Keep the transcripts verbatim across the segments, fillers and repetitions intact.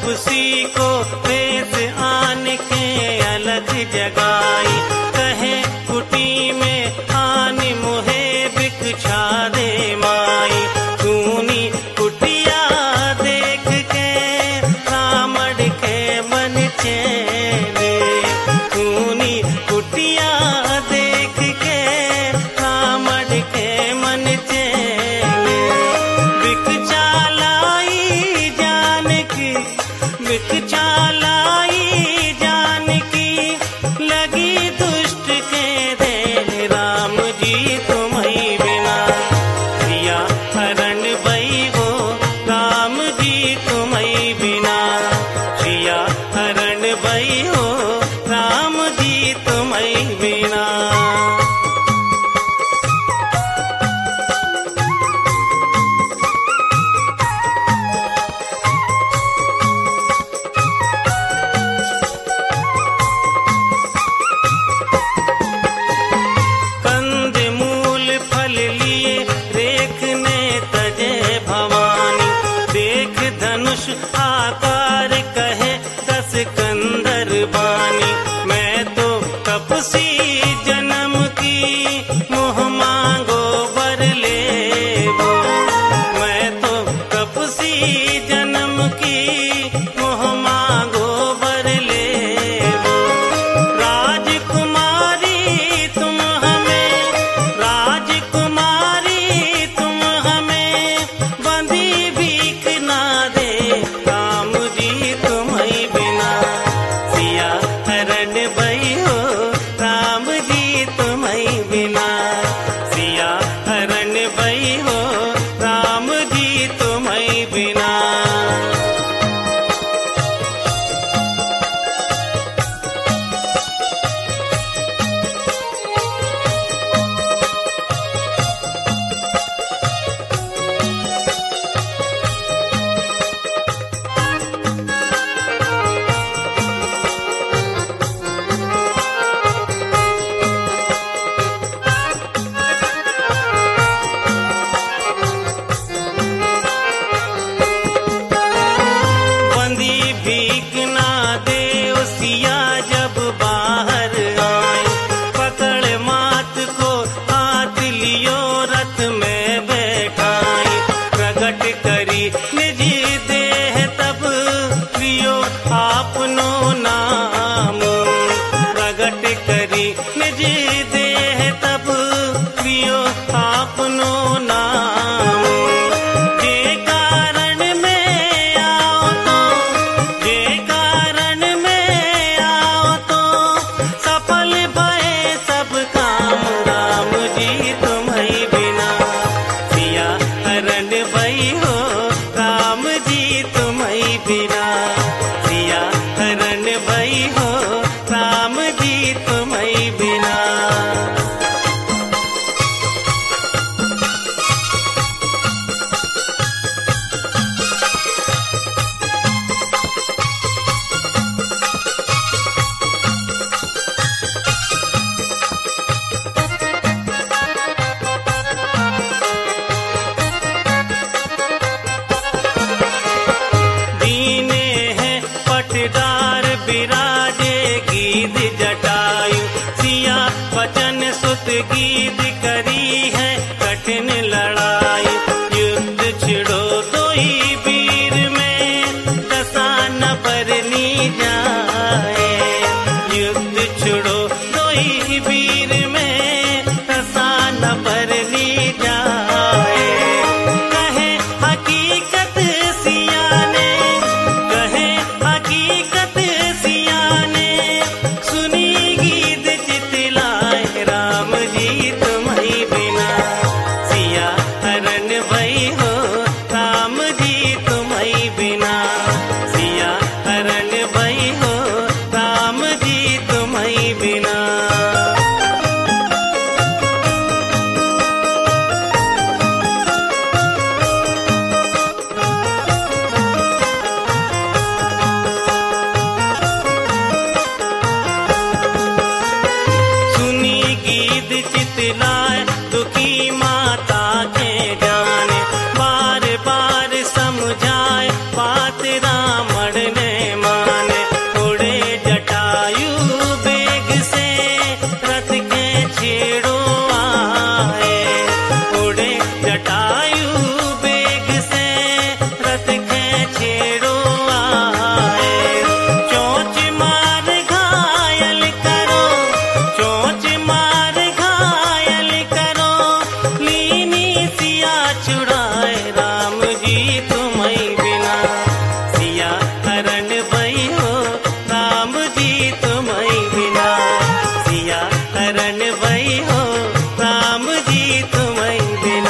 तपसी को वेश आन के अलग जगाई, कहे कुटी में आन मुहे भिक्षा दे माई। सुनी कुटिया देख के रामड़ के मन चैने, सुनी कुटिया देख के रामड़ के मन चैने। भिक्षा लाई जानकी, भिक्षा लाई जानकी, लगी दुष्ट के देन राम जी तुम्हीं बिना। सिया हरण भई हो राम जी तुम्हीं बिना, सिया हरण भई हो राम जी तुम्हीं बिना। कंद मूल फल लिए रेखने तजे भवानी, देख धनुष आकार कहे दस कंदर बानी। मैं तो तपसी जन्म की मुँह मांगो वर लेवो, मैं तो तपसी जन्म की मुँह मांगो वर लेवो। राजकुमारी तुम हमें, राजकुमारी तुम हमें बंदी भीख ना दे राम जी तुम्हीं बिना। सिया हरण भई हो राम जी तुम्हीं बिना, सिया हरण भई हो राम जी तुम्हीं बिना। बंदी भीख ना दे सिया जब बाहर आए, पकड़ मात को हाथ लियो रथ में बैठाई। प्रगट करी निज देह तब लियो आपनो नाम, प्रगट करी निज देह तब लियो आपनो नाम। जे कारण में आओ तो, जे कारण में आओ तो सफल भये सब काम राम जी तुम्हीं बिना। सिया हरण भई हो राम जी तुम्हीं बिना, सिया हरण भई हो राम जी तुम्हीं बिना। दीने हैं पटदार बिराजे गीत जटायु, सिया वचन सुत गीत करी है कठिन लड़ाई। युद्ध छिड़ो दोई वीर में दशा न बरनी जाए, युद्ध छिड़ो दोई वीर में दशा न बरनी जाए। कहे हकीकत सिया ने, कहे हकीकत सिया ने, सुनी गीत चितलाए राम जी तुम्हीं बिना। सिया हरण भई हो राम जी तुम्हीं बिना, सिया हरण भई हो राम जी तुम्हीं बिना। सुनी गीत चितलाए दुखी माता के जाने, बार बार समझाए बात रामड़ ने छेड़ो आए। चोंच मार घायल करो, चोंच मार घायल करो, लीनी सिया छुड़ाए राम जी तुम्हीं बिना। सिया हरण भई हो राम जी तुम्हीं बिना, सिया हरण भई हो राम जी तुम्हीं बिना।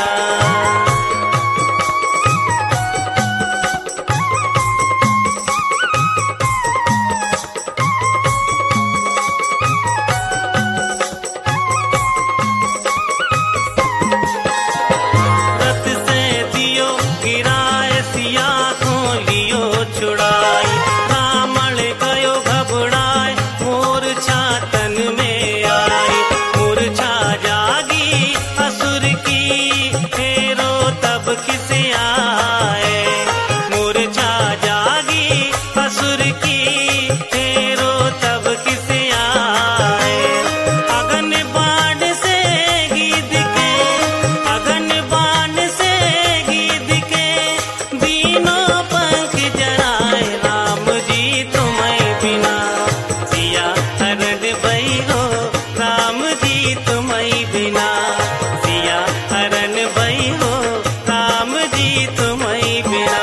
रथ से दियो गिराए सिया को लियो छुड़ाई, रावण गयो घबराए मूर्छा तन में आई। मूर्छा जागी असुर की फेरो तब किसे आए, मूर्छा जागी असुर की फेरो तब किसे आए। अगन बाण से गीत के, अगन बाण से गीत के, दीनों पंख जराए राम जी तुम्हीं बिना। सिया हरण भई हो राम जी तुम्हीं बिना, सिया हरण भई हो राम जी तुम्हीं बिना।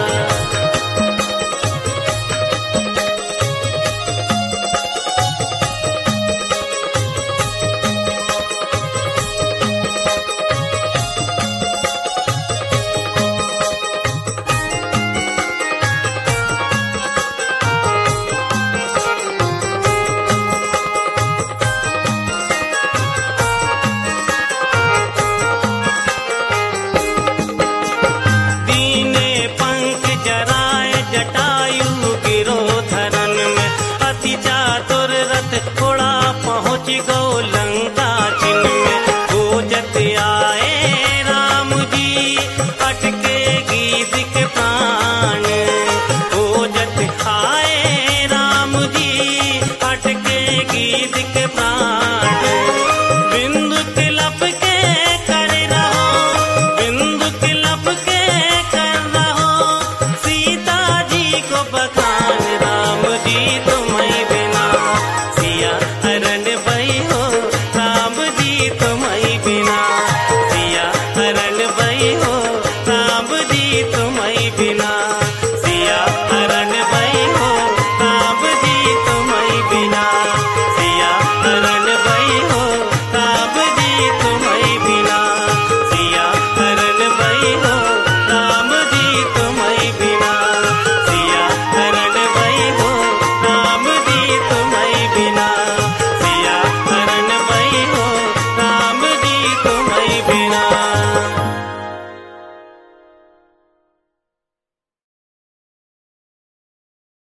दीने पंख जराए जटायु गिरो धरन में, अति चातुर रथ थोड़ा पहुँच गो लंका चिन्ह में। खोजत आए राम जी अटके गीत के प्राण, खोजत आए राम जी अटके गीत के प्राण। बिंदु तिलप के कर रहो, बिंदु तिलप के कर रहो, सीता जी को बखान राम जी तुम्हीं बिना। सिया हरण भई हो राम जी तुम्हीं बिना, सिया हरण भई हो राम जी तुम्हीं बिना, सिया हरण भई हो राम जी तुम्हीं बिना, सिया हरण भई हो राम जी तुम्हीं बिना, सिया हरण भई हो राम जी तुम्हीं बिना, सिया हरण भई हो राम जी तुम्हीं बिना, सिया हरण भई हो राम जी तुम्हीं बिना।